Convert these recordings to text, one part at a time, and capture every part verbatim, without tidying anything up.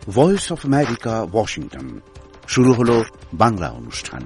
Voice of America, Washington. শুরু হলো বাংলা অনুষ্ঠান।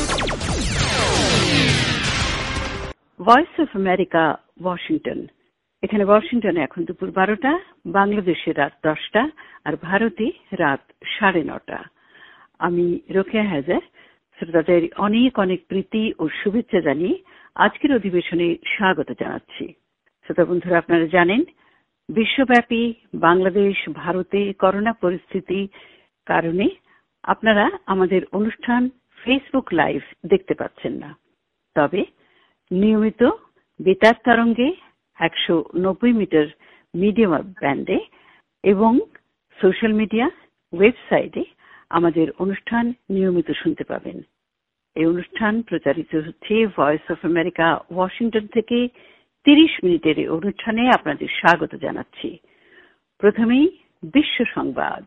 Voice of America, Washington. এখানে ওয়াশিংটনে এখন দুপুর বারোটা, বাংলাদেশে রাত দশটা, আর ভারতে রাত সাড়ে নটা। আমি রোকেয়া হায়দার শ্রোতাদের অনেক অনেক প্রীতি ও শুভেচ্ছা জানিয়ে আজকের অধিবেশনে স্বাগত জানাচ্ছি। শ্রোতা বন্ধুরা, আপনারা জানেন বিশ্বব্যাপী বাংলাদেশ ভারতে করোনা পরিস্থিতি কারণে আপনারা আমাদের অনুষ্ঠান ফেসবুক লাইভ দেখতে পাচ্ছেন না। তবে নিয়মিত বেতার তরঙ্গে একশো নব্বই মিটার মিডিয়াম ব্যান্ডে এবং সোশ্যাল মিডিয়া ওয়েবসাইটে আমাদের অনুষ্ঠান নিয়মিত শুনতে পাবেন। এই অনুষ্ঠান প্রচারিত হচ্ছে ভয়েস অফ আমেরিকা, ওয়াশিংটন থেকে। তিরিশ মিনিটের এই অনুষ্ঠানে আপনাদের স্বাগত জানাচ্ছি। প্রথমেই বিশ্ব সংবাদ।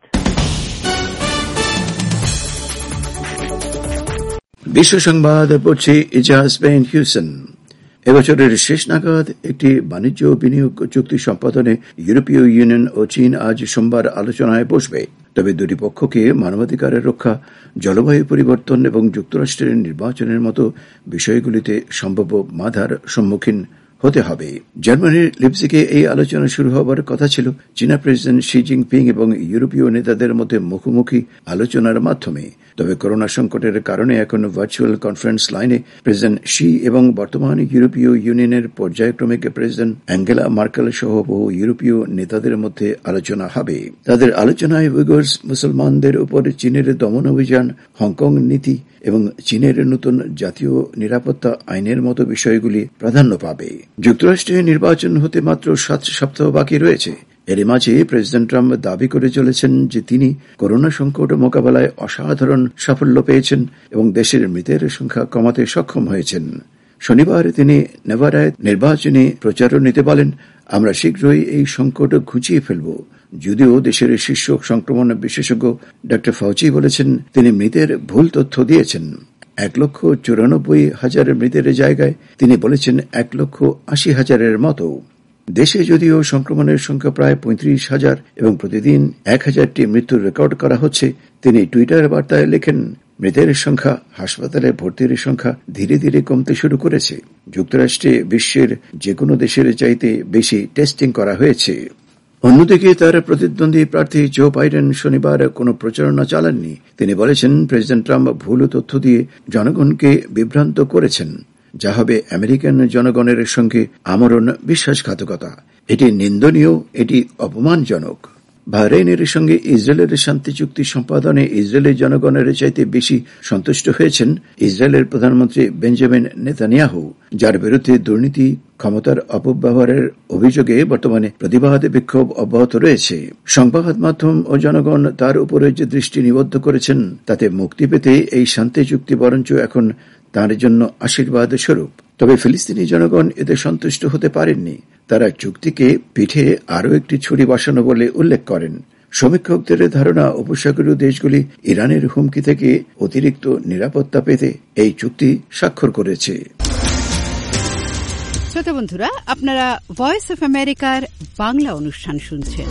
বিশ্ব সংবাদ পড়ছি ইজাজ বেন হিউসেন। এবছরের শেষ নাগাদ একটি বাণিজ্য বিনিয়োগ চুক্তি সম্পাদনে ইউরোপীয় ইউনিয়ন ও চীন আজ সোমবার আলোচনায় বসবে। তবে দুটি পক্ষকে মানবাধিকারের রক্ষা, জলবায়ু পরিবর্তন এবং যুক্তরাষ্ট্রের নির্বাচনের মতো বিষয়গুলিতে সম্ভাব্য বাধার সম্মুখীন হতে হবে। জার্মানির লিপজিগে এই আলোচনা শুরু হবার কথা ছিল চীনা প্রেসিডেন্ট শি জিনপিং এবং ইউরোপীয় নেতাদের মধ্যে মুখোমুখি আলোচনার মাধ্যমে। তবে করোনা সংকটের কারণে এখন ভার্চুয়াল কনফারেন্স লাইনে প্রেসিডেন্ট শি এবং বর্তমান ইউরোপীয় ইউনিয়নের পর্যায়ক্রমিক প্রেসিডেন্ট অ্যাঙ্গেলা মার্কেল সহ বহু ইউরোপীয় নেতাদের মধ্যে আলোচনা হবে। তাদের আলোচনায় উইগর্স মুসলমানদের উপর চীনের দমন অভিযান, হংকং নীতি এবং চীনের নতুন জাতীয় নিরাপত্তা আইনের মতো বিষয়গুলি প্রাধান্য পাবে। যুক্তরাষ্ট্রে নির্বাচন হতে মাত্র সাত সপ্তাহ বাকি রয়েছে। এর মাঝে প্রেসিডেন্ট ট্রাম্প দাবি করে চলেছেন যে তিনি করোনা সংকট মোকাবেলায় অসাধারণ সাফল্য পেয়েছেন এবং দেশের মৃতের সংখ্যা কমাতে সক্ষম হয়েছেন। শনিবার তিনি নেভাডায় নির্বাচনী প্রচারণীতে বলেন, আমরা শীঘ্রই এই সংকট ঘুচিয়ে ফেলব। যদিও দেশের শীর্ষ সংক্রমণ বিশেষজ্ঞ ডক্টর ফাউচি বলেছেন তিনি মৃতের ভুল তথ্য দিয়েছেন। এক লক্ষ চুরানব্বই হাজারের মৃতের জায়গায় তিনি বলেছেন এক লক্ষ আশি হাজারের মতো। দেশে যদিও সংক্রমণের সংখ্যা প্রায় পঁয়ত্রিশ হাজার এবং প্রতিদিন এক হাজারটি মৃত্যুর রেকর্ড করা হচ্ছে, তিনি টুইটার বার্তায় লেখেন, মৃতের সংখ্যা, হাসপাতালে ভর্তির সংখ্যা ধীরে ধীরে কমতে শুরু করেছে। যুক্তরাষ্ট্রে বিশ্বের যে কোনো দেশের চাইতে বেশি টেস্টিং করা হয়েছে। অন্যদিকে তার প্রতিদ্বন্দ্বী প্রার্থী জো বাইডেন শনিবার কোনো প্রচারণা চালাননি। তিনি বলেছেন প্রেসিডেন্ট ট্রাম্প ভুল তথ্য দিয়ে জনগণকে বিভ্রান্ত করেছেন, যা হবে আমেরিকান জনগণের সঙ্গে আমরণ বিশ্বাসঘাতকতা। এটি নিন্দনীয়, এটি অপমানজনক। বাহরাইনের সঙ্গে ইসরায়েলের শান্তি চুক্তি সম্পাদনে ইসরায়েলের জনগণের চাইতে বেশি সন্তুষ্ট হয়েছেন ইসরায়েলের প্রধানমন্ত্রী বেঞ্জামিন নেতানিয়াহু, যার বিরুদ্ধে দুর্নীতি, ক্ষমতার অপব্যবহারের অভিযোগে বর্তমানে প্রতিবাদ বিক্ষোভ অব্যাহত রয়েছে। সংবাদ মাধ্যম ও জনগণ তার উপরে যে দৃষ্টি নিবদ্ধ করেছেন তাতে মুক্তি পেতে এই শান্তি চুক্তি বরঞ্চ এখন তার জন্য আশীর্বাদ স্বরূপ। তবে ফিলিস্তিনি জনগণ এতে সন্তুষ্ট হতে পারেননি। তারা চুক্তিকে পিঠে আরও একটি ছুরি বসানো বলে উল্লেখ করেন। সমীক্ষকদের ধারণা উপসাগরীয় দেশগুলি ইরানের হুমকি থেকে অতিরিক্ত নিরাপত্তা পেতে এই চুক্তি স্বাক্ষর করেছে। শ্রোতা বন্ধুরা, আপনারা ভয়েস অফ আমেরিকার বাংলা অনুষ্ঠান শুনছেন।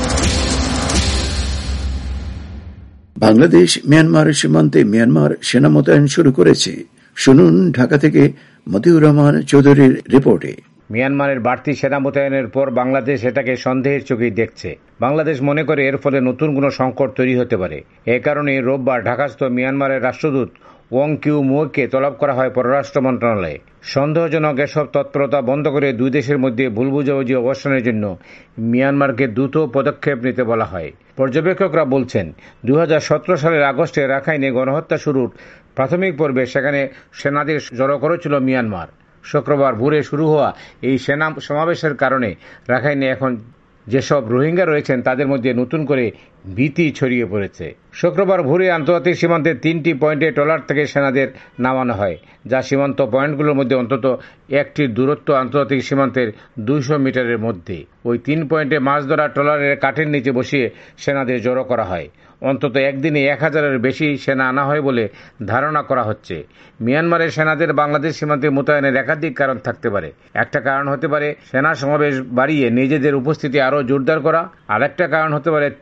বাংলাদেশ মিয়ানমার সীমান্তে মিয়ানমার সেনা মোতায়েন শুরু করেছে। শুনুন ঢাকা থেকে মতিউর রহমান চৌধুরীর রিপোর্টে। মিয়ানমারের বাড়তি সেনা মোতায়েনের পর বাংলাদেশ এটাকে সন্দেহের চোখেই দেখছে। বাংলাদেশ মনে করে এর ফলে নতুন কোনো সংকট তৈরি হতে পারে। এ কারণে রোববার ঢাকাস্থ মিয়ানমারের রাষ্ট্রদূত ওয়াং কিউ মুকে তলব করা হয় পররাষ্ট্র মন্ত্রণালয়ে। সন্দেহজনক এসব তৎপরতা বন্ধ করে দুই দেশের মধ্যে ভুল বুঝাবুঝি অবসানের জন্য মিয়ানমারকে দ্রুত পদক্ষেপ নিতে বলা হয়। পর্যবেক্ষকরা বলছেন, দুই হাজার সতেরো সালের আগস্টে রাখাইনে গণহত্যা শুরুর প্রাথমিক পর্বে সেখানে সেনাদের জড়ো করেছিল মিয়ানমার। শুক্রবার ভোরে শুরু হওয়া এই সেনা সমাবেশের কারণে রাখাইনে এখন যেসব রোহিঙ্গা রয়েছেন তাদের মধ্যে নতুন করে ভীতি ছড়িয়ে পড়েছে। শুক্রবার ভোরে আন্তর্জাতিক সীমান্তের তিনটি পয়েন্টে ট্রলার থেকে সেনাদের নামানো হয়, যা সীমান্ত পয়েন্টগুলোর মধ্যে অন্তত একটির দূরত্ব আন্তর্জাতিক সীমান্তের দুইশো মিটারের মধ্যে। ওই তিন পয়েন্টে মাছ ধরা ট্রলারের কাঠের নিচে বসিয়ে সেনাদের জড়ো করা হয়। অন্তত একদিনে এক হাজারের বেশি সেনা আনা হয় বলে ধারণা করা হচ্ছে। মিয়ানমারের সেনাদের বাংলাদেশ সীমান্তে মোতায়েনের একাধিক কারণ থাকতে পারে। একটা কারণ হতে পারে সেনা সমাবেশ বাড়িয়ে নিজেদের উপস্থিতি আরও জোরদার করা, আর একটা কারণ হতে পারে তিন চার বছর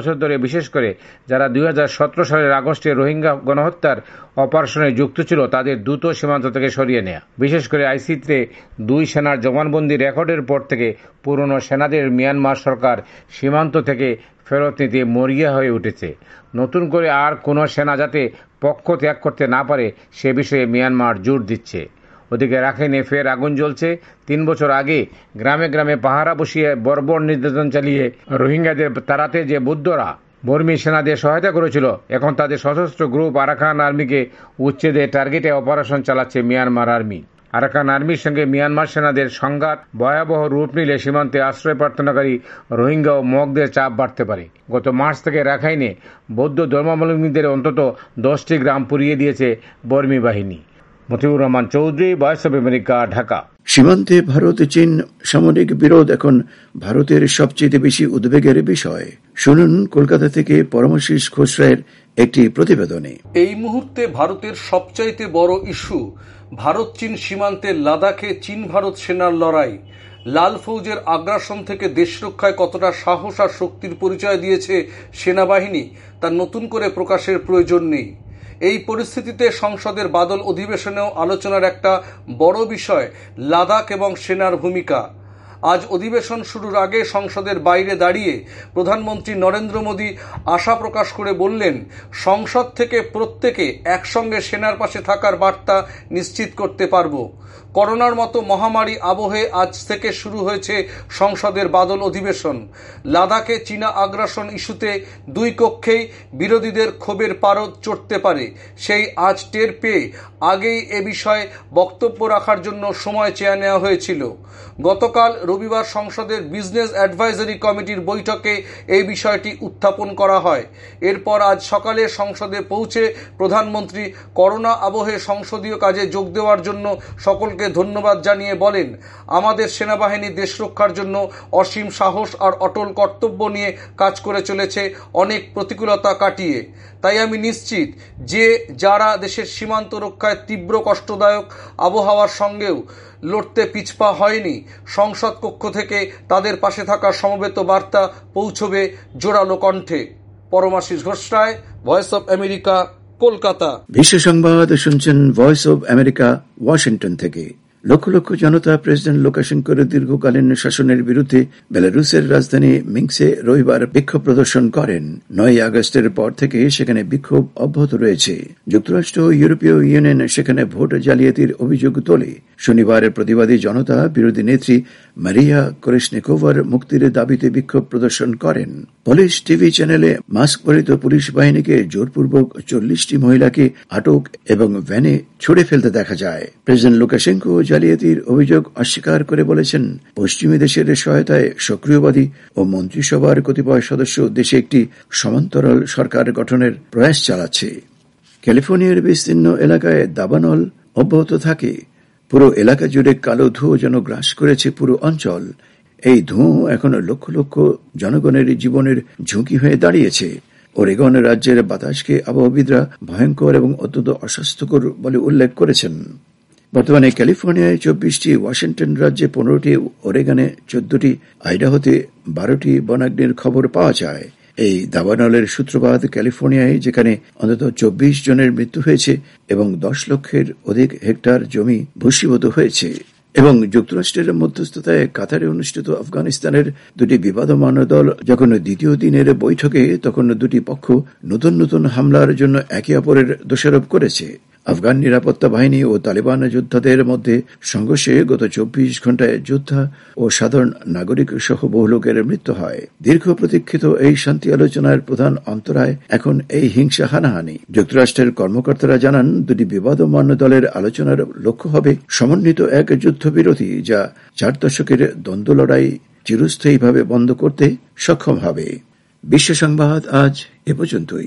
বছর ধরে, বিশেষ করে যারা দুই হাজার সতেরো সালের আগস্টে রোহিঙ্গা গণহত্যার অপারেশনে যুক্ত ছিল তাদের দ্রুত সীমান্ত থেকে সরিয়ে নেয়া। বিশেষ করে আইসিতে দুই সেনার জবানবন্দি রেকর্ডের পর থেকে পুরনো সেনাদের মিয়ানমার সরকার সীমান্ত থেকে ফেরত নিতে মরিয়া হয়ে উঠেছে। নতুন করে আর কোনো সেনা যাতে পক্ষ ত্যাগ করতে না পারে সে বিষয়ে মিয়ানমার জোর দিচ্ছে। ওদিকে রাখাইনে ফের আগুন জ্বলছে। তিন বছর আগে গ্রামে গ্রামে পাহারা বসিয়ে বর্বর নির্যাতন চালিয়ে রোহিঙ্গাদের তাড়াতে যে বৌদ্ধরা বর্মী সেনাদের সহায়তা করেছিল, এখন তাদের সশস্ত্র গ্রুপ আরাকান আর্মিকে উচ্ছেদে টার্গেটে অপারেশন চালাচ্ছে মিয়ানমার আর্মি। আরাকান আর্মির সঙ্গে মিয়ানমার সেনাদের সংঘাত ভয়াবহ রূপ নিলে সীমান্তে আশ্রয় প্রার্থনাকারী রোহিঙ্গা ও মগদের চাপ বাড়তে পারে। গত মার্চ থেকে রাখাইনে বৌদ্ধ ধর্মাবলম্বীদের অন্তত দশটি গ্রাম পুড়িয়ে দিয়েছে বর্মী বাহিনী। Motiur Rahman Chowdhury, voice of America, Dhaka. সীমান্তে ভারত চীন সামরিক বিরোধ এখন ভারতের সবচেয়ে বেশি উদ্বেগের বিষয়। শুনুন কলকাতা থেকে পরমাশিস খোসরায়ের একটি প্রতিবেদনে। এই মুহূর্তে ভারতের সবচাইতে বড় ইস্যু ভারত চীন সীমান্তে লাদাখে চীন ভারত সেনার লড়াই। লাল ফৌজের আগ্রাসন থেকে দেশ রক্ষায় কতটা সাহস আর শক্তির পরিচয় দিয়েছে সেনাবাহিনী তা নতুন করে প্রকাশের প্রয়োজন নেই। এই পরিস্থিতিতে সংসদের বাদল অধিবেশনেও আলোচনার একটা বড় বিষয় লাদাখ এবং সেনার ভূমিকা। আজ অধিবেশন শুরুর আগে সংসদের বাইরে দাঁড়িয়ে প্রধানমন্ত্রী নরেন্দ্র মোদী আশা প্রকাশ করে বললেন, সংসদ থেকে প্রত্যেকে একসঙ্গে সেনার পাশে থাকার বার্তা নিশ্চিত করতে পারব। করোনার মতো মহামারী আবহে আজ থেকে শুরু হয়েছে সংসদের বাদল অধিবেশন। লাদাখে চীনা আগ্রাসন ইস্যুতে দুই কক্ষেই বিরোধীদের ক্ষোভের পারদ চড়তে পারে, সেই আজ টের পেয়ে আগেই এ বিষয়ে বক্তব্য রাখার জন্য সময় চেয়ে নেওয়া হয়েছিল। গতকাল রবিবার সংসদের বিজনেস অ্যাডভাইজারি কমিটির বৈঠকে এই বিষয়টি উত্থাপন করা হয়। এরপর আজ সকালে সংসদে পৌঁছে প্রধানমন্ত্রী করোনা আবহে সংসদীয় কাজে যোগ দেওয়ার জন্য সকলকে ধন্যবাদ জানিয়ে বলেন, আমাদের সেনাবাহিনী দেশ রক্ষার জন্য অসীম সাহস আর অটল কর্তব্য নিয়ে কাজ করে চলেছে অনেক প্রতিকূলতা কাটিয়ে। তাই আমি নিশ্চিত যে যারা দেশের সীমান্ত রক্ষায় তীব্র কষ্টদায়ক আবহাওয়ার সঙ্গেও লড়তে পিছপা হয়নি, সংসদ কক্ষ থেকে তাদের পাশে থাকার সমবেত বার্তা পৌঁছবে জোরালো কণ্ঠে। Paramashis Ghoshroy, voice of America, Kolkata. বিশ্ব সংবাদ শুনছেন ভয়েস অব আমেরিকা, ওয়াশিংটন থেকে। লক্ষ লক্ষ জনতা প্রেসিডেন্ট লুকাশেঙ্কোর দীর্ঘকালীন শাসনের বিরুদ্ধে বেলারুসের রাজধানী মিনস্কে রবিবার বিক্ষোভ প্রদর্শন করেন। নয় আগস্টের পর থেকে সেখানে বিক্ষোভ অব্যাহত রয়েছে। যুক্তরাষ্ট্র ও ইউরোপীয় ইউনিয়ন সেখানে ভোট জালিয়াতির অভিযোগ তোলে। শনিবার প্রতিবাদী জনতা বিরোধী নেত্রী মারিয়া কোরেশনিকোভার মুক্তির দাবিতে বিক্ষোভ প্রদর্শন করেন। পুলিশ টিভি চ্যানেলে মাস্ক পরিত পুলিশ বাহিনীকে জোরপূর্বক চল্লিশটি মহিলাকে আটক এবং ভ্যানে ছুড়ে ফেলতে দেখা যায়। প্রেসিডেন্ট লুকাশেঙ্কো জালিয়াতির অভিযোগ অস্বীকার করে বলেছেন, পশ্চিমী দেশের সহায়তায় সক্রিয়বাদী ও মন্ত্রিসভার কতিপয় সদস্য দেশে একটি সমান্তরাল সরকার গঠনের প্রয়াস চালাচ্ছে। ক্যালিফোর্নিয়ার বিস্তীর্ণ এলাকায় দাবানল অব্যাহত থাকে। পুরো এলাকা জুড়ে কালো ধুয়ো যেন গ্রাস করেছে পুরো অঞ্চল। এই ধুয়ো এখন লক্ষ লক্ষ জনগণের জীবনের ঝুঁকি হয়ে দাঁড়িয়েছে। ওরেগন রাজ্যের বাতাসকে আবহাওয়াবিদরা ভয়ঙ্কর এবং অত্যন্ত অস্বাস্থ্যকর বলে উল্লেখ করেছেন। বর্তমানে ক্যালিফোর্নিয়ায় চব্বিশটি, ওয়াশিংটন রাজ্যে পনেরোটি, ওরেগনে চোদ্দটি, আইডাহোতে বারোটি বনাগ্নির খবর পাওয়া যায়। এই দাবানলের সূত্রপাত ক্যালিফোর্নিয়ায়, যেখানে অন্তত চব্বিশ জনের মৃত্যু হয়েছে এবং দশ লক্ষের অধিক হেক্টর জমি ভূষীভূত হয়েছে। এবং যুক্তরাষ্ট্রের মধ্যস্থতায় কাতারে অনুষ্ঠিত আফগানিস্তানের দুটি বিবাদমান দল যখন দ্বিতীয় দিনের বৈঠকে, তখন দুটি পক্ষ নতুন নতুন হামলার জন্য একে অপরের দোষারোপ করেছে। আফগান নিরাপত্তা বাহিনী ও তালেবান যোদ্ধাদের মধ্যে সংঘর্ষে গত চব্বিশ ঘণ্টায় যোদ্ধা ও সাধারণ নাগরিক সহ বহু লোকের মৃত্যু হয়। দীর্ঘ প্রতীক্ষিত এই শান্তি আলোচনার প্রধান অন্তরায় এখন এই হিংসা হানাহানি। যুক্তরাষ্ট্রের কর্মকর্তারা জানান, দুটি বিবাদমান দলের আলোচনার লক্ষ্য হবে সমন্বিত এক যুদ্ধবিরতি, যা চার দশকের দ্বন্দ্ব লড়াই চিরস্থায়ীভাবে বন্ধ করতে সক্ষম হবে। বিশ্ব সংবাদ আজ এ পর্যন্তই।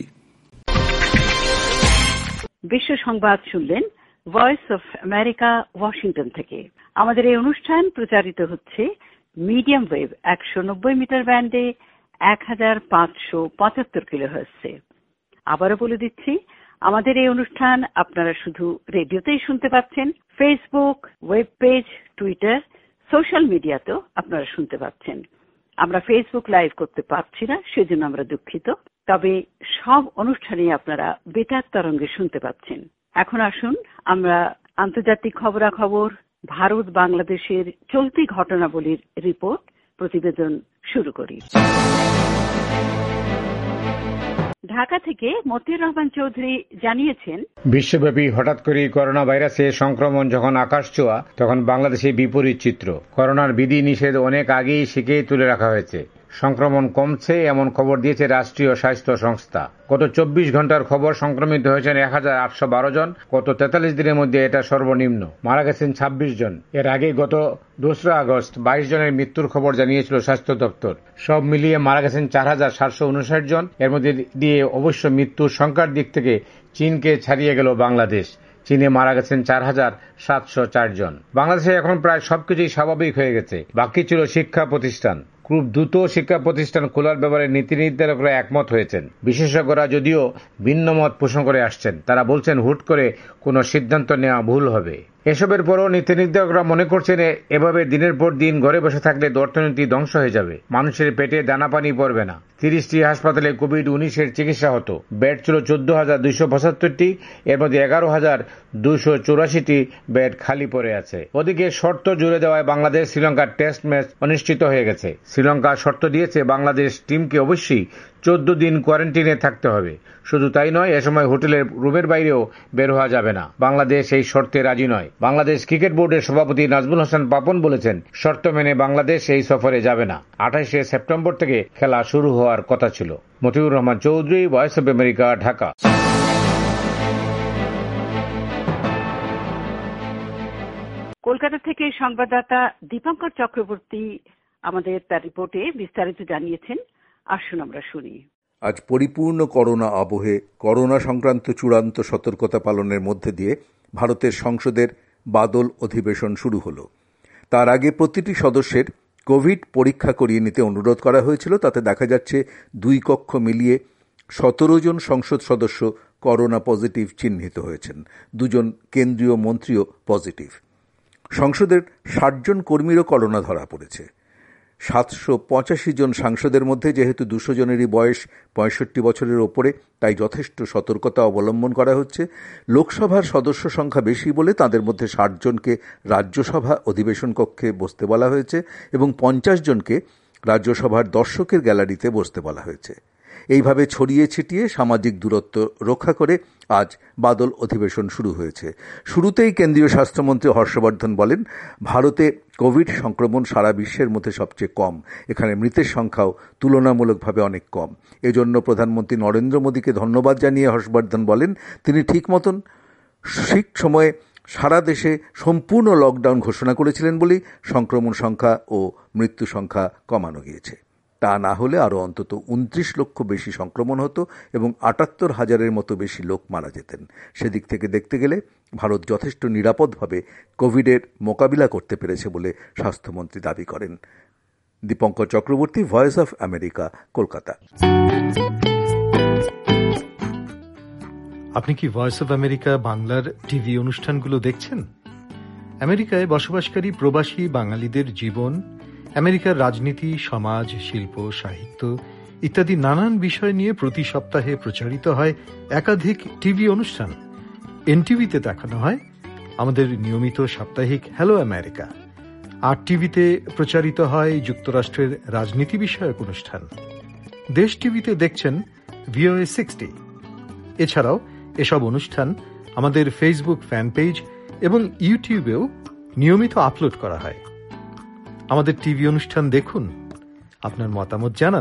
বিশ্ব সংবাদ শুনলেন ভয়েস অফ আমেরিকা, ওয়াশিংটন থেকে। আমাদের এই অনুষ্ঠান প্রচারিত হচ্ছে মিডিয়াম ওয়েভ একশো নব্বই মিটার ব্যান্ডে এক হাজার পাঁচশো পঁচাত্তর কিলোহার্টজে। আবারও বলে দিচ্ছি, আমাদের এই অনুষ্ঠান আপনারা শুধু রেডিওতেই শুনতে পাচ্ছেন, Facebook, web page, Twitter, social মিডিয়াতেও আপনারা শুনতে পাচ্ছেন। আমরা ফেসবুক লাইভ করতে পারছি না, সেজন্য আমরা দুঃখিত। তবে সব অনুষ্ঠানই আপনারা বেতার তরঙ্গে শুনতে পাচ্ছেন। এখন আসুন আমরা আন্তর্জাতিক খবরাখবর, ভারত বাংলাদেশের চলতি ঘটনাবলীর রিপোর্ট প্রতিবেদন শুরু করি। ঢাকা থেকে মতিউর রহমান চৌধুরী জানিয়েছেন, বিশ্বব্যাপী হঠাৎ করে করোনা ভাইরাসে সংক্রমণ যখন আকাশ ছোঁয়া, তখন বাংলাদেশে বিপরীত চিত্র। করোনার বিধি নিষেধ অনেক আগেই শিখেই তুলে রাখা হয়েছে। সংক্রমণ কমছে এমন খবর দিয়েছে রাষ্ট্রীয় স্বাস্থ্য সংস্থা। গত চব্বিশ ঘন্টার খবর সংক্রমিত হয়েছেন এক হাজার আটশো বারো জন। গত তেতাল্লিশ দিনের মধ্যে এটা সর্বনিম্ন। মারা গেছেন ছাব্বিশ জন। এর আগে গত দোসরা আগস্ট বাইশ জনের মৃত্যুর খবর জানিয়েছিল স্বাস্থ্য দপ্তর। সব মিলিয়ে মারা গেছেন চার হাজার সাতশো উনষাট জন। এর মধ্যে দিয়ে অবশ্য মৃত্যুর সংখ্যার দিক থেকে চীনকে ছাড়িয়ে গেল বাংলাদেশ। চীনে মারা গেছেন চার হাজার সাতশো চার জন। বাংলাদেশে এখন প্রায় সবকিছুই স্বাভাবিক হয়ে গেছে। বাকি ছিল শিক্ষা প্রতিষ্ঠান। খুব দ্রুত শিক্ষা প্রতিষ্ঠান খোলার ব্যাপারে নীতি নির্ধারকরা একমত হয়েছেন। বিশেষজ্ঞরা যদিও ভিন্ন মত পোষণ করে আসছেন। তারা বলছেন হুট করে কোনো সিদ্ধান্ত নেওয়া ভুল হবে। এসবের পরও নীতি নির্ধারকরা মনে করছেন এভাবে দিনের পর দিন ঘরে বসে থাকলে অর্থনীতি ধ্বংস হয়ে যাবে, মানুষের পেটে দানা পানি পড়বে না। তিরিশটি হাসপাতালে কোভিড উনিশের চিকিৎসা হতো। বেড ছিল চোদ্দ হাজার দুইশো পঁচাত্তরটি, এর মধ্যে এগারো হাজার দুইশো চৌরাশিটি বেড খালি পড়ে আছে। ওদিকে শর্ত জুড়ে দেওয়ায় বাংলাদেশ শ্রীলঙ্কার টেস্ট ম্যাচ অনুষ্ঠিত হয়ে গেছে। শ্রীলঙ্কা শর্ত দিয়েছে বাংলাদেশ টিমকে অবশ্যই চোদ্দ দিন কোয়ারেন্টিনে থাকতে হবে। শুধু তাই নয়, এ সময় হোটেলের রুমের বাইরেও বের হওয়া যাবে না। বাংলাদেশ এই শর্তে রাজি নয়। বাংলাদেশ ক্রিকেট বোর্ডের সভাপতি নাজমুল হাসান পাপন বলেছেন, শর্ত মেনে বাংলাদেশ এই সফরে যাবে না। আঠাইশে সেপ্টেম্বর থেকে খেলা শুরু হওয়ার কথা ছিল। Motiur Rahman Chowdhury, voice of America, Dhaka. Kolkata থেকে সংবাদদাতা দীপঙ্কর চক্রবর্তী আমাদের তার রিপোর্টে বিস্তারিত জানিয়েছেন। আসুন আমরা শুনি। আজ পরিপূর্ণ করোনা আবহে করোনা সংক্রান্ত চূড়ান্ত সতর্কতা পালনের মধ্যে দিয়ে ভারতের সংসদের বাদল অধিবেশন শুরু হলো। তার আগে প্রতিটি সদস্যের কোভিড পরীক্ষা করিয়ে নিতে অনুরোধ করা হয়েছিল। তাতে দেখা যাচ্ছে দুই কক্ষ মিলিয়ে সতেরো জন সংসদ সদস্য করোনা পজিটিভ চিহ্নিত হয়েছেন। দুজন কেন্দ্রীয় মন্ত্রীও পজিটিভ। সংসদের ষাট জন কর্মীরও করোনা ধরা পড়েছে। সাতশো পঁচাশি জন সাংসদের মধ্যে যেহেতু দুশো জনেরই বয়স পঁয়ষট্টি বছরের ওপরে, তাই যথেষ্ট সতর্কতা অবলম্বন করা হচ্ছে। লোকসভার সদস্য সংখ্যা বেশি বলে তাদের মধ্যে ষাট জনকে রাজ্যসভা অধিবেশন কক্ষে বসতে বলা হয়েছে এবং পঞ্চাশ জনকে রাজ্যসভার দর্শকের গ্যালারিতে বসতে বলা হয়েছে। এইভাবে ছড়িয়ে ছিটিয়ে সামাজিক দূরত্ব রক্ষা করে আজ বাদল অধিবেশন শুরু হয়েছে। শুরুতেই কেন্দ্রীয় স্বাস্থ্যমন্ত্রী হর্ষবর্ধন বলেন, ভারতে কোভিড সংক্রমণ সারা বিশ্বের মধ্যে সবচেয়ে কম। এখানে মৃতের সংখ্যাও তুলনামূলকভাবে অনেক কম। এজন্য প্রধানমন্ত্রী নরেন্দ্র মোদীকে ধন্যবাদ জানিয়ে হর্ষবর্ধন বলেন, তিনি ঠিক মতন ঠিক সময়ে সারা দেশে সম্পূর্ণ লকডাউন ঘোষণা করেছিলেন বলেই সংক্রমণ সংখ্যা ও মৃত্যু সংখ্যা কমানো গিয়েছে। তা না হলে আরও অন্তত উনত্রিশ লক্ষ বেশি সংক্রমণ হতো এবং আটাত্তর হাজারের মতো বেশি লোক মারা যেতেন। সেদিক থেকে দেখতে গেলে ভারত যথেষ্ট নিরাপদভাবে কোভিডের মোকাবিলা করতে পেরেছে বলে স্বাস্থ্যমন্ত্রী দাবি করেন। Dipankar Chakraborty, voice of America, Kolkata. আপনি কি ভয়েস অফ আমেরিকা বাংলার টিভি অনুষ্ঠানগুলো দেখছেন? আমেরিকায় বসবাসকারী প্রবাসী বাঙালিদের জীবন, আমেরিকার রাজনীতি, সমাজ, শিল্প, সাহিত্য ইত্যাদি নানান বিষয় নিয়ে প্রতি সপ্তাহে প্রচারিত হয় একাধিক টিভি অনুষ্ঠান। এনটিভিতে দেখানো হয় আমাদের নিয়মিত সাপ্তাহিক হ্যালো আমেরিকা। আর টিভিতে প্রচারিত হয় যুক্তরাষ্ট্রের রাজনীতি বিষয়ক অনুষ্ঠান। দেশ টিভিতে দেখছেন ভিওএ সিক্সটি। এছাড়াও এসব অনুষ্ঠান আমাদের ফেসবুক ফ্যান পেজ এবং ইউটিউবেও নিয়মিত আপলোড করা হয়। আমাদের টিভি অনুষ্ঠান দেখুন, আপনার মতামত জানান।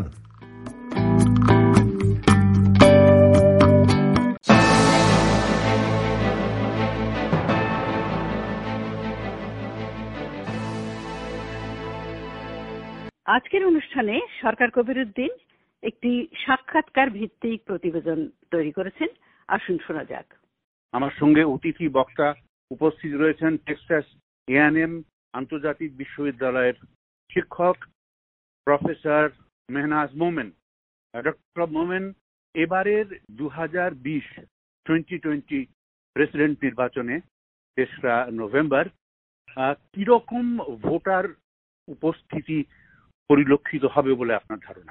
আজকের অনুষ্ঠানে সরকার কবিরউদ্দিন একটি সাক্ষাৎকার ভিত্তিক প্রতিবেদন তৈরি করেছেন। আসুন শোনা যাক। আমার সঙ্গে অতিথি বক্তা উপস্থিত রয়েছেন টেক্সাস এ এন্ড এম আন্তর্জাতিক বিশ্ববিদ্যালয়ের শিক্ষক প্রফেসর মেহনাজ মোমেন। ডক্টর মোমেন, এবারের দু হাজার বিশ টোয়েন্টি টোয়েন্টি প্রেসিডেন্ট নির্বাচনে তেসরা নভেম্বর কিরকম ভোটার উপস্থিতি পরিলক্ষিত হবে বলে আপনার ধারণা?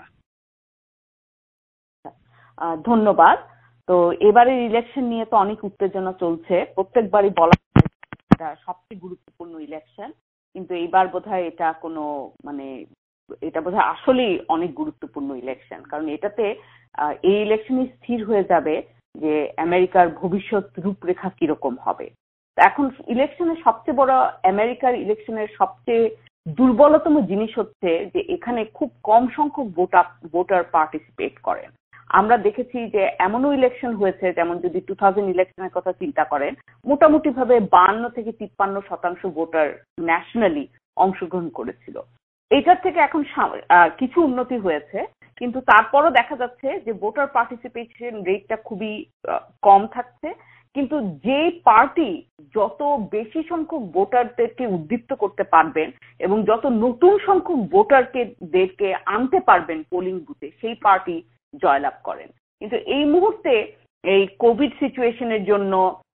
ধন্যবাদ। তো এবারের ইলেকশন নিয়ে তো অনেক উত্তেজনা চলছে। প্রত্যেকবারই বলা হয় এটা সবচেয়ে গুরুত্বপূর্ণ ইলেকশন, কিন্তু এইবার বোধহয় এটা কোনো মানে এটা বোধহয় আসলেই অনেক গুরুত্বপূর্ণ ইলেকশন, কারণ এটাতে এই ইলেকশনই স্থির হয়ে যাবে যে আমেরিকার ভবিষ্যৎ রূপরেখা কিরকম হবে। এখন ইলেকশনের সবচেয়ে বড় আমেরিকার ইলেকশনের সবচেয়ে দুর্বলতম জিনিস হচ্ছে যে এখানে খুব কম সংখ্যক ভোটার ভোটার পার্টিসিপেট করেন। আমরা দেখেছি যে এমনও ইলেকশন হয়েছে, যেমন যদি টু থাউজেন্ড ইলেকশনের কথা চিন্তা করেন, মোটামুটি ভাবে বান্ন থেকে তিপ্পান্ন শতাংশ ভোটার ন্যাশনালি অংশগ্রহণ করেছিল। এটার থেকে এখন কিছু উন্নতি হয়েছে, কিন্তু তারপরও দেখা যাচ্ছে যে ভোটার পার্টিসিপেশন রেটটা খুবই কম থাকছে। কিন্তু যে পার্টি যত বেশি সংখ্যক ভোটারদেরকে উদ্দীপ্ত করতে পারবেন এবং যত নতুন সংখ্যক ভোটারকে দেরকে আনতে পারবেন পোলিং বুথে, সেই পার্টি জয়লাভ করেন। কিন্তু এই মুহূর্তে এই কোভিড সিচুয়েশনের জন্য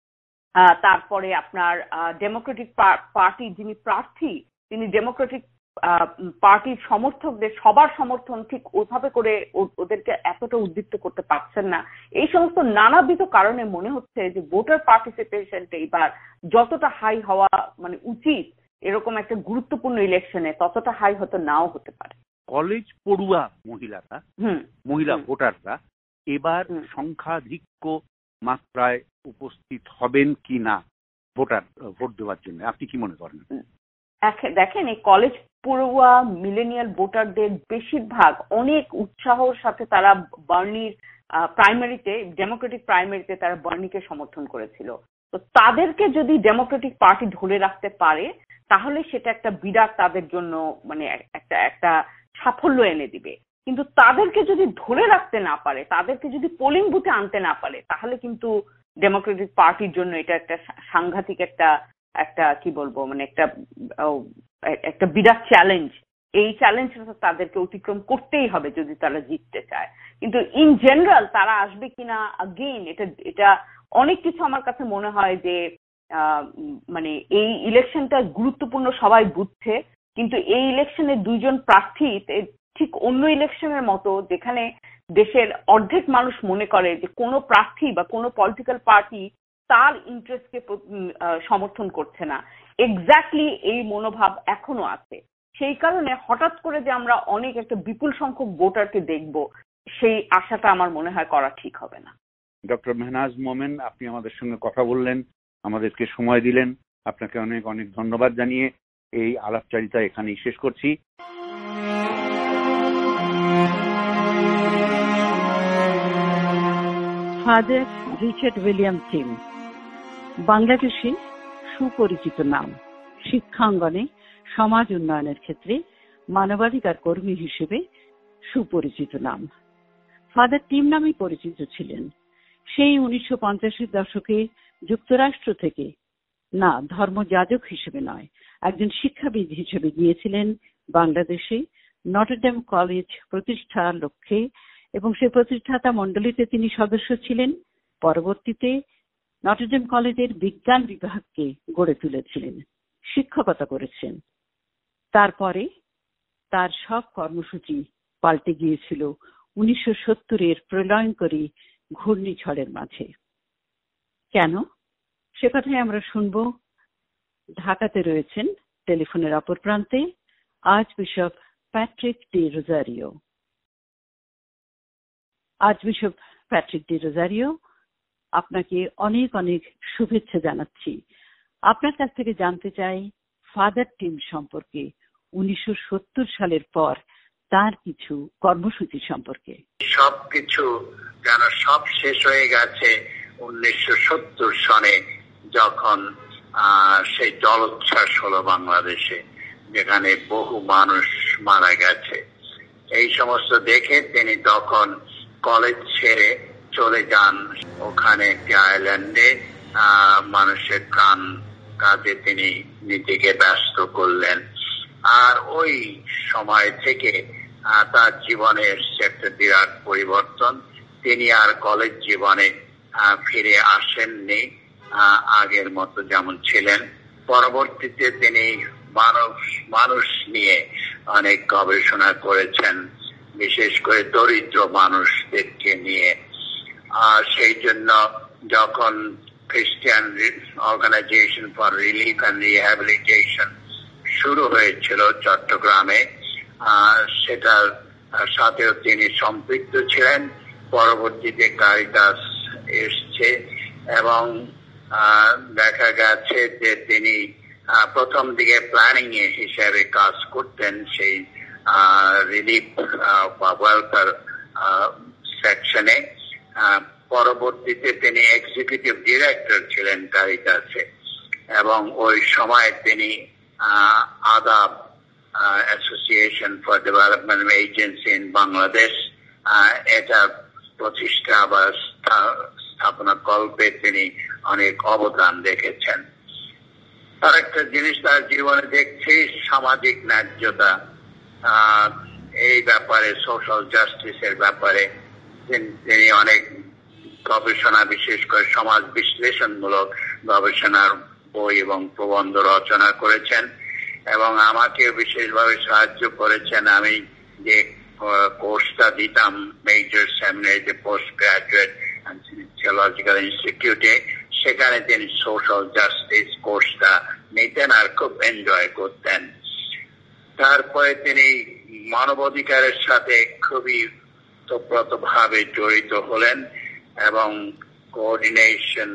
তারপরে আপনার ডেমোক্রেটিক পার্টি যিনি প্রার্থী, তিনি ডেমোক্রেটিক পার্টির সমর্থকদের সবার সমর্থন ঠিক ওইভাবে করে ওদেরকে এতটা উদ্দীপ্ত করতে পারছেন না। এই সমস্ত নানাবিধ কারণে মনে হচ্ছে যে ভোটার পার্টিসিপেশনটা এবার যতটা হাই হওয়া মানে উচিত এরকম একটা গুরুত্বপূর্ণ ইলেকশনে, ততটা হাই হয়তো নাও হতে পারে। কলেজ পড়ুয়া মহিলারা মহিলা ভোটাররা এবার সংখ্যাধিক্য মাত্রায় উপস্থিত হবেন কি না ভোটার ভোট দেওয়ার জন্য, আপনি কি মনে করেন? দেখেন, এই কলেজ পড়ুয়া মিলেনিয়াল ভোটারদের বেশিরভাগ অনেক উৎসাহর সাথে তারা বার্নির প্রাইমারিতে ডেমোক্রেটিক প্রাইমারিতে তারা বার্নিকে সমর্থন করেছিল। তো তাদেরকে যদি ডেমোক্রেটিক পার্টি ধরে রাখতে পারে তাহলে সেটা একটা বিরাট তাদের জন্য মানে একটা একটা সাফল্য এনে দিবে। কিন্তু তাদেরকে যদি ধরে রাখতে না পারে, তাদেরকে যদি পোলিং বুথে আনতে না পারে, তাহলে কিন্তু ডেমোক্রেটিক পার্টির জন্য এটা একটা সাংঘাতিক একটা একটা কি বলবো মানে একটা একটা বিরাট চ্যালেঞ্জ। এই চ্যালেঞ্জটা তাদেরকে অতিক্রম করতেই হবে যদি তারা জিততে চায়। কিন্তু ইন জেনারেল তারা আসবে কিনা, আগেইন এটা এটা অনেক কিছু আমার কাছে মনে হয় যে মানে এই ইলেকশনটা গুরুত্বপূর্ণ সবাই বুঝছে, কিন্তু এই ইলেকশনে দুইজন প্রার্থী ঠিক অন্য ইলেকশনের মতো যেখানে দেশের অর্ধেক মানুষ মনে করে যে কোনো প্রার্থী বা কোনো পলিটিক্যাল পার্টি তার ইন্টারেস্টকে সমর্থন করছে না, এক্স্যাক্টলি এই মনোভাব এখনো আছে। সেই কারণে হঠাৎ করে যে আমরা অনেক একটা বিপুল সংখ্যক ভোটারকে দেখব, সেই আশাটা আমার মনে হয় করা ঠিক হবে না। ডক্টর মেহনাজ মোমেন, আপনি আমাদের সঙ্গে কথা বললেন, আমাদেরকে সময় দিলেন, আপনাকে অনেক অনেক ধন্যবাদ জানিয়ে এই আলাপচারিতা এখানেই শেষ করছি। ফাদার রিচার্ড উইলিয়াম কিম বাংলাদেশে সুপরিচিত নাম। শিক্ষাঙ্গনে সমাজ উন্নয়নের ক্ষেত্রে মানবাধিকার কর্মী হিসেবে সুপরিচিত নাম। ফাদার টিম নামেই পরিচিত ছিলেন। সেই উনিশশো পঞ্চাশের দশকে যুক্তরাষ্ট্র থেকে না ধর্মযাজক হিসেবে নয়, একজন শিক্ষাবিদ হিসেবে গিয়েছিলেন বাংলাদেশে নটরডেম কলেজ প্রতিষ্ঠার লক্ষ্যে, এবং সেই প্রতিষ্ঠাতা মণ্ডলীতে তিনি সদস্য ছিলেন। পরবর্তীতে নটরডেম কলেজের বিজ্ঞান বিভাগকে গড়ে তুলেছিলেন, শিক্ষকতা করেছেন। তারপরে তার সব কর্মসূচি পাল্টে গিয়েছিল উনিশশো সত্তরের প্রলয়ঙ্করী ঘূর্ণিঝড়ের মাঝে। কেন? সে কথাই আমরা শুনব। ঢাকাতে রয়েছেন টেলিফোনের অপর প্রান্তে archbishop Patrick D Rozario. Archbishop Patrick D Rozario, আপনাকে অনেক অনেক শুভেচ্ছা জানাচ্ছি। আপনার কাছ থেকে জানতে চাই ফাদার টিম সম্পর্কে, উনিশশো সত্তর সালের পর তার কিছু কর্মসূচি সম্পর্কে। সবকিছু যেন সব শেষ হয়ে গেছে উনিশশো সত্তর সনে, যখন সেই জলোচ্ছ্বাস হলো বাংলাদেশে, যেখানে বহু মানুষ মারা গেছে। এই সমস্ত দেখে তিনি তখন কলেজ ছেড়ে চলে যান ওখানে একটি আইল্যান্ডে, মানুষের প্রাণ কাজে তিনি নিজেকে ব্যস্ত করলেন। আর ওই সময় থেকে তার জীবনের একটা বিরাট পরিবর্তন। তিনি আর কলেজ জীবনে ফিরে আসেননি আগের মতো যেমন ছিলেন। পরবর্তীতে তিনি মানব মানুষ নিয়ে অনেক গবেষণা করেছেন, বিশেষ করে দরিদ্র মানুষদেরকে নিয়ে। আর সেই জন্য যখন Christian organisation for relief and rehabilitation শুরু হয়েছিল চট্টগ্রামে, সেটার সাথেও তিনি সম্পৃক্ত ছিলেন। পরবর্তীতে কারিতাস এসছে এবং দেখা গেছে যে তিনি প্রথম দিকে প্ল্যানিং এ হিসেবে কাজ করতেন সেই রিলিফ বা ওয়েলফেয়ার সেকশনে। পরবর্তীতে তিনি এক্সিকিউটিভ ডিরেক্টর ছিলেন কারিতাসে এবং ওই সময় তিনি Adab association for development agency in Bangladesh এটা প্রতিষ্ঠা বা স্থাপনা কল্পে তিনি অনেক অবদান রেখেছেন। আরেকটা জিনিস তার জীবনে দেখছি সামাজিক ন্যায্যতা, এই ব্যাপারে সোশ্যাল জাস্টিসের ব্যাপারে তিনি অনেক গবেষণা, বিশেষ করে সমাজ বিশ্লেষণমূলক গবেষণার বই এবং প্রবন্ধ রচনা করেছেন এবং আমাকে বিশেষভাবে সাহায্য করেছেন। আমি যে কোর্সটা দিতাম major seminary post graduate theological ইনস্টিটিউটে, সেখানে তিনি সোশ্যাল জাস্টিস কোর্সটা নিতেন আর খুব এনজয় করতেন। তারপরে তিনি মানবাধিকারের সাথে খুবই ওতপ্রোত ভাবে জড়িত হলেন এবং coordination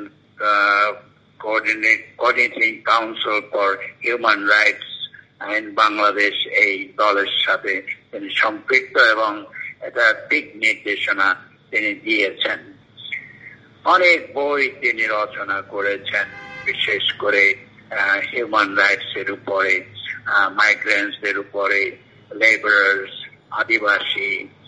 coordinating council for human rights in Bangladesh এই দলের সাথে তিনি সম্পৃক্ত এবং এটা দিক নির্দেশনা তিনি দিয়েছেন। অনেক বই তিনি রচনা করেছেন, বিশেষ করে হিউম্যান রাইটস এর উপরে, মাইগ্রেন্টসদের উপরে, লেবারার্স, আদিবাসী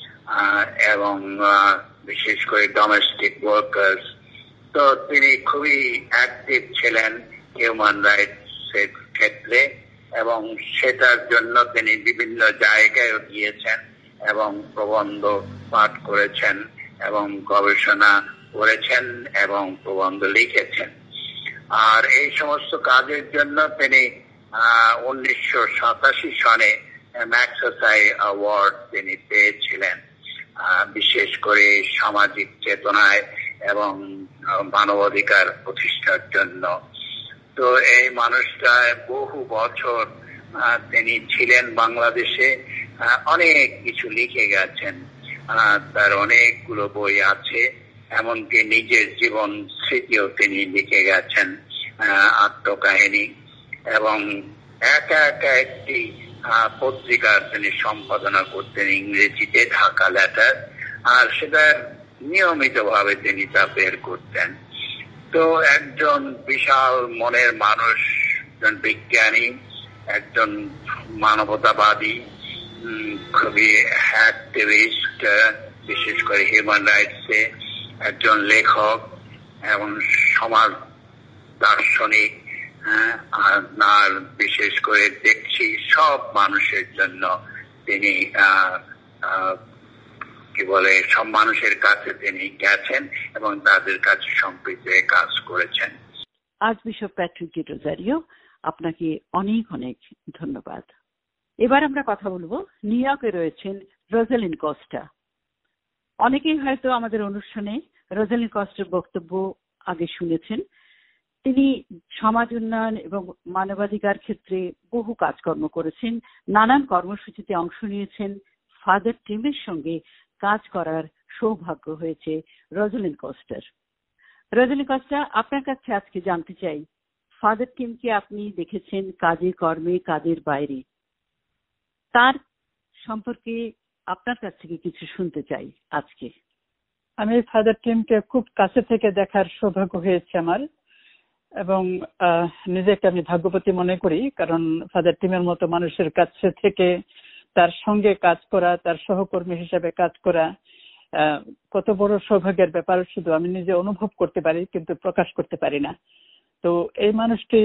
এবং বিশেষ করে ডোমেস্টিক ওয়ার্কার্স। তো তিনি খুবই অ্যাক্টিভ ছিলেন হিউম্যান রাইটস এর ক্ষেত্রে এবং সেটার জন্য তিনি বিভিন্ন জায়গায় গিয়েছেন এবং প্রবন্ধ পাঠ করেছেন এবং গবেষণা করেছেন এবং প্রবন্ধ লিখেছেন। আর এই সমস্ত কাজের জন্য তিনি উনিশশো সাতাশি সনে ম্যাগসেসে অ্যাওয়ার্ড তিনি পেয়েছিলেন, বিশেষ করে সামাজিক চেতনায় এবং মানবাধিকার প্রতিষ্ঠার জন্য। তো এই মানুষটা বহু বছর তিনি ছিলেন বাংলাদেশে, অনেক কিছু লিখে গেছেন, তার অনেকগুলো বই আছে, এমনকি নিজের জীবন স্মৃতিও তিনি লিখে গেছেন, আত্মকাহিনী, এবং একা একা একটি পত্রিকা তিনি সম্পাদনা করতেন ইংরেজিতে, ঢাকা লেটার, আর সেটা নিয়মিত ভাবে তিনি তা বের করতেন। তো একজন বিশাল মনের মানুষ, একজন বিজ্ঞানী, একজন মানবতাবাদী, খুবই অ্যাক্টিভিস্ট, বিশেষ করে হিউম্যান রাইটসে, একজন লেখক এবং সমাজ দার্শনিক। আর বিশেষ করে দেখছি সব মানুষের জন্য তিনি কি বলে সব মানুষের কাছে তিনি গেছেন এবং তাদের কাছে সম্পৃক্ত কাজ করেছেন। আজ বিশপ প্যাট্রিক ডি রোজারিও, আপনাকে অনেক অনেক ধন্যবাদ। এবার আমরা কথা বলবো, নিউ ইয়র্কে রয়েছেন রোজালিন কস্টা। অনেকেই হয়তো আমাদের অনুষ্ঠানে রোজালিন কস্টার বক্তব্য আগে শুনেছেন। তিনি সমাজ উন্নয়ন এবং মানবাধিকার ক্ষেত্রে বহু কাজকর্ম করেছেন, নানান কর্মসূচিতে অংশ নিয়েছেন। ফাদার টিমের সঙ্গে কাজ করার সৌভাগ্য হয়েছে রোজালিন কস্টার। রোজালিন কস্টা, আপনার কাছে আজকে জানতে চাই, ফাদার টিমকে আপনি দেখেছেন কাজে কর্মে, কাজের বাইরে, তার সম্পর্কে আপনার কাছ থেকে কিছু শুনতে চাই আজকে। আমি ফাদার টিমকে খুব কাছে থেকে দেখার সৌভাগ্য হয়েছে আমার, এবং নিজেকে আমি ভাগ্যবতী মনে করি, কারণ ফাদার টিমের মতো মানুষের কাছে থেকে তার সঙ্গে কাজ করা, তার সহকর্মী হিসেবে কাজ করা কত বড় সৌভাগ্যের ব্যাপার, শুধু আমি নিজে অনুভব করতে পারি কিন্তু প্রকাশ করতে পারি না। তো এই মানুষটি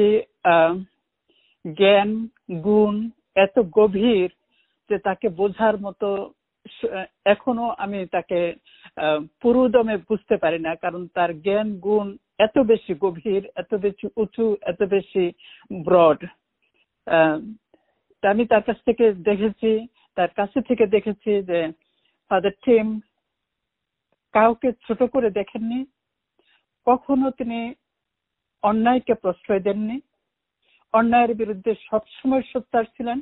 জ্ঞান গুণ এত গভীর যে তাকে বোঝার মতো এখনো আমি তাকে পুরোদমে বুঝতে পারি না, কারণ তার জ্ঞান গুণ এত বেশি গভীর, এত বেশি উঁচু, এত বেশি ব্রড। আমি তার কাছ থেকে দেখেছি তার কাছে থেকে দেখেছি যে ফাদার টিম কাউকে ছোট করে দেখেননি, কখনো তিনি অন্যায়কে প্রশ্রয় দেননি, অন্যায়ের বিরুদ্ধে সবসময় সোচ্চার ছিলেন।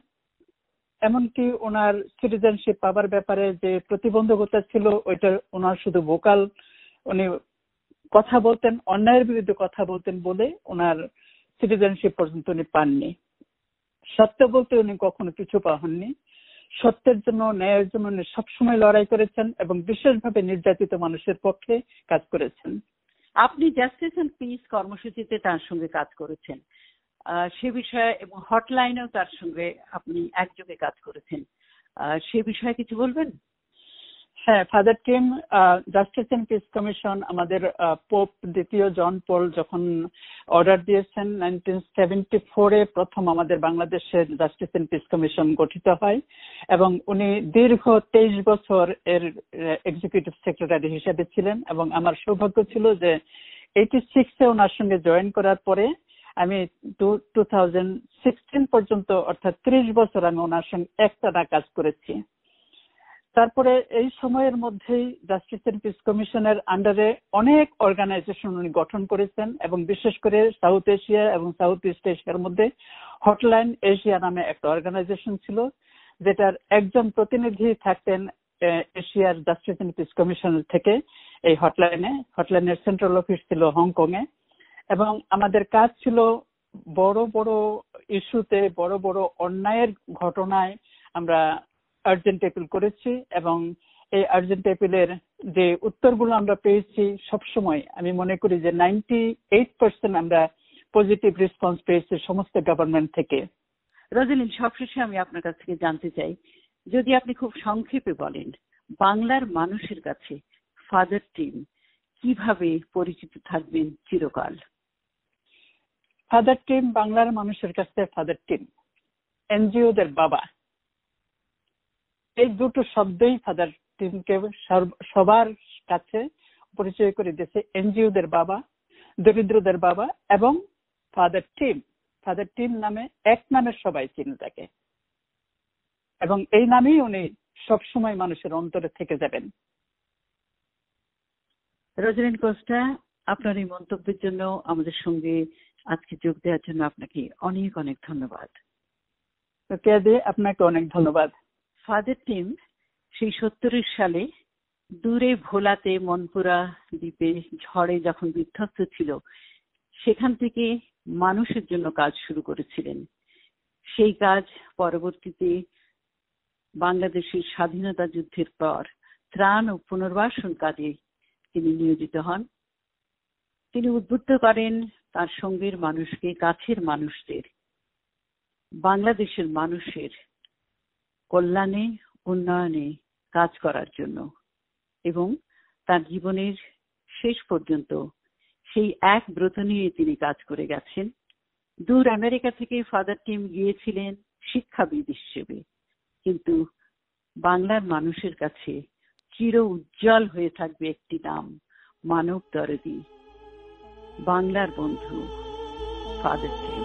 এমনকি ওনার সিটিজেনশিপ পাবার ব্যাপারে যে প্রতিবন্ধকতা ছিল ওইটা ওনার শুধু ভোকাল, উনি কথা বলতেন, অন্যায়ের বিরুদ্ধে কথা বলতেন বলে ওনার সিটিজেনশিপ পর্যন্ত উনি পাননি। সত্য বলতে উনি কখনো পিছু পা হননি। সত্যের জন্য, ন্যায়ের জন্য উনি সবসময় লড়াই করেছেন এবং বিশেষভাবে নির্যাতিত মানুষের পক্ষে কাজ করেছেন। আপনি জাস্টিস এন্ড পিস কর্মসূচিতে তার সঙ্গে কাজ করেছেন, সে বিষয়ে এবং হটলাইনেও তার সঙ্গে আপনি একযোগে কাজ করেছেন, সে বিষয়ে কিছু বলবেন? হ্যাঁ, father Tim justice and peace commission আমাদের পোপ দ্বিতীয় জন পল যখন অর্ডার দিয়েছেন নাইনটিন সেভেন্টি ফোরে প্রথম আমাদের বাংলাদেশের জাস্টিস এন্ড পিস কমিশন গঠিত হয় এবং উনি দীর্ঘ তেইশ বছর এর এক্সিকিউটিভ সেক্রেটারি হিসেবে ছিলেন এবং আমার সৌভাগ্য ছিল যে এইটি সিক্সে ওনার সঙ্গে জয়েন করার পরে আমি টু থাউজেন্ড সিক্সটিন পর্যন্ত অর্থাৎ ত্রিশ বছর আমি ওনার সঙ্গে একটানা কাজ করেছি। তারপরে এই সময়ের মধ্যেই জাস্টিস এন্ড পিস কমিশনের আন্ডারে অনেক অর্গানাইজেশন উনি গঠন করেছেন এবং বিশেষ করে সাউথ এশিয়া এবং সাউথ ইস্ট এশিয়ার মধ্যে হটলাইন এশিয়া নামে একটা অর্গানাইজেশন ছিল, যেটার একজন প্রতিনিধি থাকতেন এশিয়ার জাস্টিস এন্ড পিস কমিশনের থেকে এই হটলাইনে। হটলাইনের সেন্ট্রাল অফিস ছিল হংকং এ এবং আমাদের কাজ ছিল বড় বড় ইস্যুতে, বড় বড় অন্যায়ের ঘটনায় আমরা আর্জেন্ট অ্যাপিল করেছি এবং এই আর্জেন্ট অ্যাপিলের যে উত্তরগুলো আমরা পেয়েছি সবসময় আমি মনে করি যে নাইনটি এইট পার্সেন্ট আমরা পজিটিভ রেসপন্স পেয়েছি সমস্ত গভর্নমেন্ট থেকে। রোজালিন, সবশেষে আমি আপনার কাছ থেকে জানতে চাই, যদি আপনি খুব সংক্ষেপে বলেন বাংলার মানুষের কাছে ফাদার টিম কিভাবে পরিচিত থাকবেন চিরকাল? ফাদার টিম বাংলার মানুষের কাছে ফাদার টিম, এনজিওদের বাবা, এই দুটো শব্দই ফাদার টিমকে সবার কাছে পরিচয় করে দিয়েছে। এনজিওদের বাবা, দরিদ্রদের বাবা এবং ফাদার টিম। ফাদার টিম নামে এক নামে সবাই চিনে থাকে এবং এই নামেই উনি সবসময় মানুষের অন্তরে থেকে যাবেন। রোজালিন কোস্টা, আপনার এই মন্তব্যের জন্য আমাদের সঙ্গে আজকে যোগ দেওয়ার জন্য আপনাকে অনেক অনেক ধন্যবাদ। আপনাকে অনেক ধন্যবাদ। ফাদার টিম সেই সত্তরের সালে দূরে ভোলাতে মনপুরা দ্বীপে ঝড়ে যখন বিধ্বস্ত ছিল সেখান থেকে মানুষের জন্য কাজ শুরু করেছিলেন। সেই কাজ পরবর্তীতে বাংলাদেশের স্বাধীনতা যুদ্ধের পর ত্রাণ ও পুনর্বাসন কাজে তিনি নিয়োজিত হন। তিনি উদ্বুদ্ধ করেন তার সঙ্গের মানুষকে, কাছের মানুষদের বাংলাদেশের মানুষের কল্যাণে, উন্নয়নে কাজ করার জন্য এবং তার জীবনের শেষ পর্যন্ত সেই এক ব্রত নিয়ে তিনি কাজ করে গেছেন। দূর আমেরিকা থেকে ফাদার টিম গিয়েছিলেন শিক্ষাবিদ হিসেবে, কিন্তু বাংলার মানুষের কাছে চির উজ্জ্বল হয়ে থাকবে একটি নাম, মানব দরদি, বাংলার বন্ধু ফাদার টিম।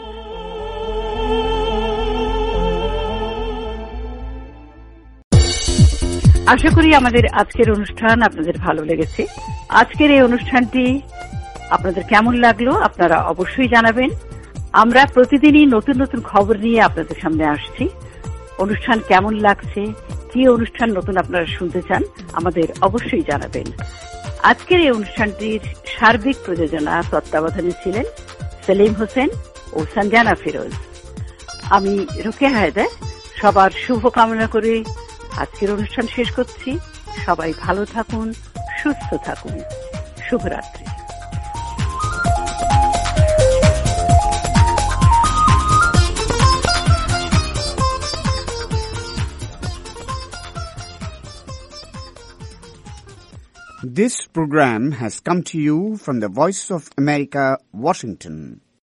আশা করি আমাদের আজকের অনুষ্ঠান আপনাদের ভালো লেগেছে। আজকের এই অনুষ্ঠানটি আপনাদের কেমন লাগলো আপনারা অবশ্যই জানাবেন। আমরা প্রতিদিনই নতুন নতুন খবর নিয়ে আপনাদের সামনে আসছি। অনুষ্ঠান কেমন লাগছে, কি অনুষ্ঠান নতুন আপনারা শুনতে চান আমাদের অবশ্যই জানাবেন। আজকের এই অনুষ্ঠানটির সার্বিক প্রযোজনা তত্ত্বাবধানে ছিলেন সেলিম হোসেন ও সঞ্জানা ফিরোজ। আমি রোকেয়া হায়দার সবার শুভকামনা করে আজকের অনুষ্ঠান শেষ করছি। সবাই ভালো থাকুন, সুস্থ থাকুন। শুভরাত্রি। This program has come to you from the Voice of America, Washington.